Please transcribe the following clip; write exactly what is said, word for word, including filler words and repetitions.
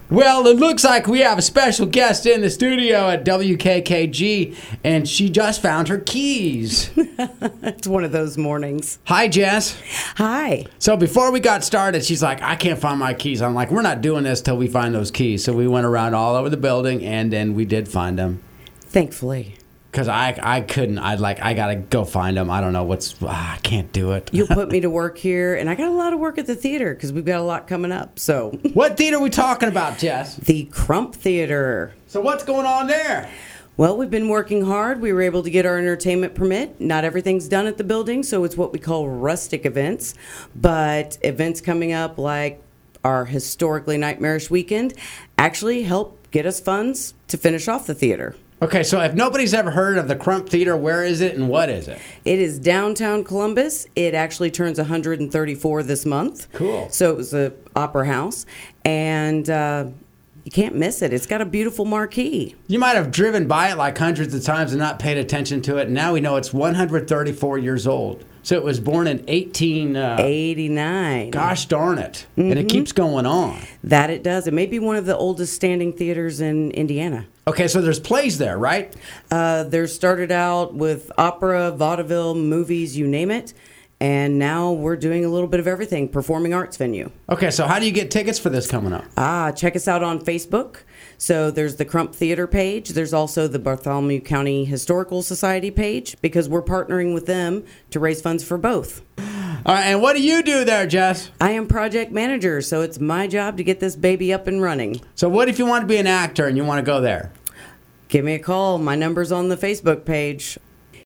Well, it looks like we have a special guest in the studio at W K K G, and she just found her keys. It's one of those mornings. Hi, Jess. Hi. So before we got started, she's like, I can't find my keys. I'm like, we're not doing this till we find those keys. So we went around all over the building, and then we did find them. Thankfully. Because I, I couldn't. I'd like, I got to go find them. I don't know what's, ah, I can't do it. You put me to work here, and I got a lot of work at the theater because we've got a lot coming up. So, What theater are we talking about, Jess? the Crump Theater. So what's going on there? Well, we've been working hard. We were able to get our entertainment permit. Not everything's done at the building, so it's what we call rustic events. But events coming up like our historically nightmarish weekend actually help get us funds to finish off the theater. Okay, so if nobody's ever heard of the Crump Theater, where is it and what is it? It is downtown Columbus. It actually turns one hundred thirty-four this month. Cool. So it was a opera house, and uh, you can't miss it. It's got a beautiful marquee. You might have driven by it like hundreds of times and not paid attention to it. And now we know it's one hundred thirty-four years old. So it was born in eighteen eighty-nine. Gosh darn it. Mm-hmm. And it keeps going on. That it does. It may be one of the oldest standing theaters in Indiana. Okay, so there's plays there, right? Uh, they're started out with opera, vaudeville, movies, you name it. And now we're doing a little bit of everything, performing arts venue. Okay, so how do you get tickets for this coming up? Ah, check us out on Facebook. So there's the Crump Theater page. There's also the Bartholomew County Historical Society page because we're partnering with them to raise funds for both. All right, and what do you do there, Jess? I am project manager, so it's my job to get this baby up and running. So what if you want to be an actor and you want to go there? Give me a call. My number's on the Facebook page.